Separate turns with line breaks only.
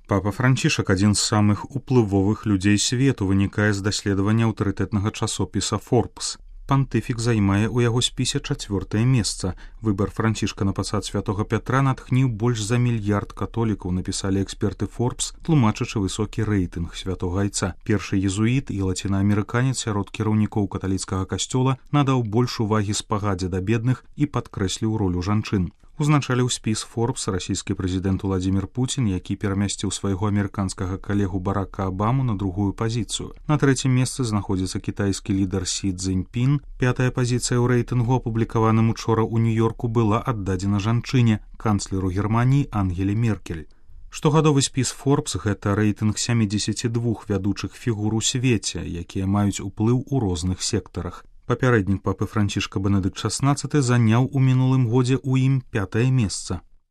Папа Францішак адзін з самых уплывовых людзей свету, вынікае з даследавання аўтарытэтнага часопіса Forbes. Пантыфік займае ў яго спісе 4-е месца. Выбар Францішка на пасад святога Пятра натхніў больш за мільярд католікаў, напісалі эксперты Forbes, тлумачачы высокі рэйтынг святога айца. Першы езуіт і лацінаамерыканец сярод кіраўнікоў каталіцкага касцёла надаў больш увагі спагадзе да бедных і падкрэсліў ролю жанчын. Узначаліў спіс Forbes расійскі прэзідэнт Уладзімір Пуцін, які перамясціў свайго амерыканскага калегу Барака Абаму на другую пазіцыю. На 3-м месцы знаходзіцца кітайскі лідар Сі Цзіньпін. 5-я пазіцыя ў рэйтынгу, апублікаваным учора ў Нью-Йорку, была аддадзена жанчыне, канцлеру Германіі Ангеле Меркель. Штогадовы спіс Forbes – гэта рэйтынг 72 вядучых фігур у свеце, якія маюць уплыў у розных сектарах. Папярэднік папы Францішка Бенедыкт XVI заняў у мінулым годзе ў ім 5-е месца.